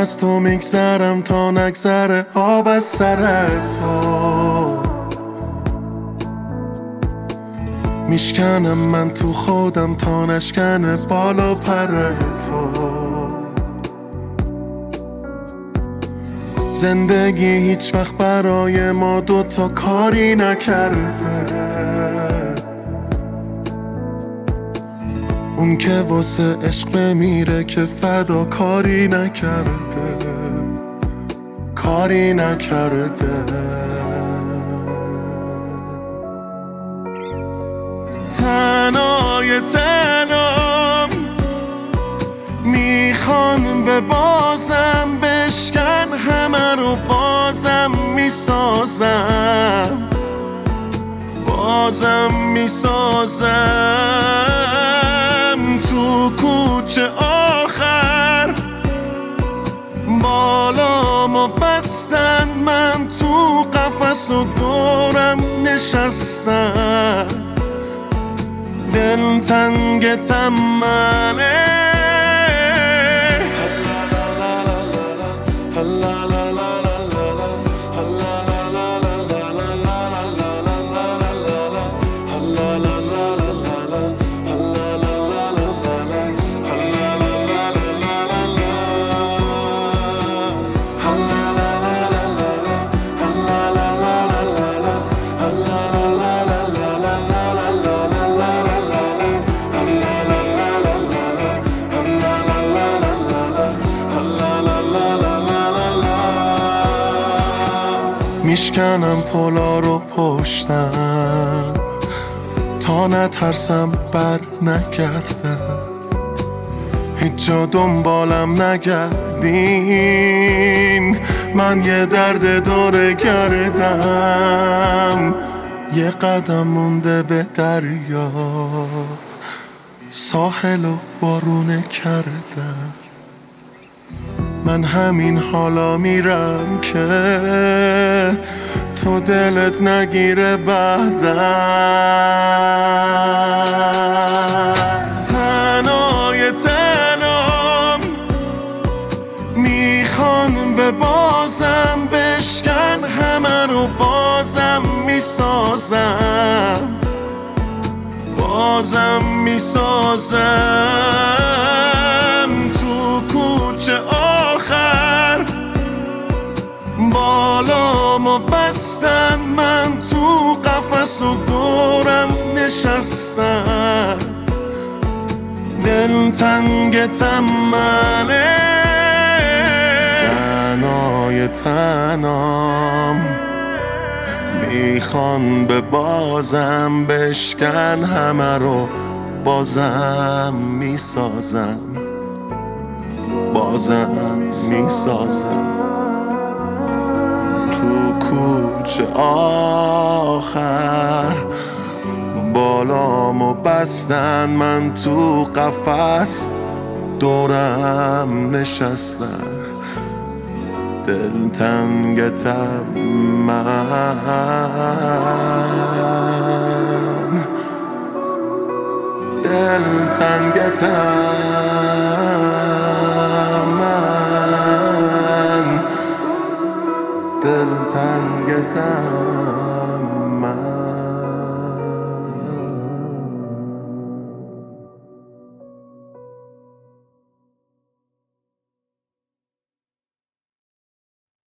از تو میگذرم تا نگذره آب از سر تو. میشکنم من تو خودم تا نشکنه بالا پر تو. زندگی هیچ وقت برای ما دوتا کاری نکرده. اون که واسه عشق بمیره که فدا کاری نکرده، کاری نکرده. تنهای تنام میخوان به بازم بشکن همه رو بازم میسازم، بازم میسازم. تو کوچه آخر بالامو بستن، من تو قفس و دورم نشستم. دل تنگ تمنه میشکنم پلا رو پشتم تا نترسم بر نگردم. هیچ جا دنبالم نگردین، من یه درد دوره کردم. یه قدم مونده به دریا، ساحل و بارونه کردم. من همین حالا میرم که تو دلت نگیره بعدم. تنهای تنام میخوان به بازم بشکن همه رو بازم میسازم، بازم میسازم. تو کوچه آخر بالامو بستن، من تو قفس و دورم نشستم. دل تنگ تمنه تنهای تنام میخوان به بازم بشکن همه رو بازم میسازم، بازم میسازم. تو کوچه آخر بالامو بستن، من تو قفس دورم نشستم. دل تنگ تمن، دل تنگ تمن، دل تنگ تمن.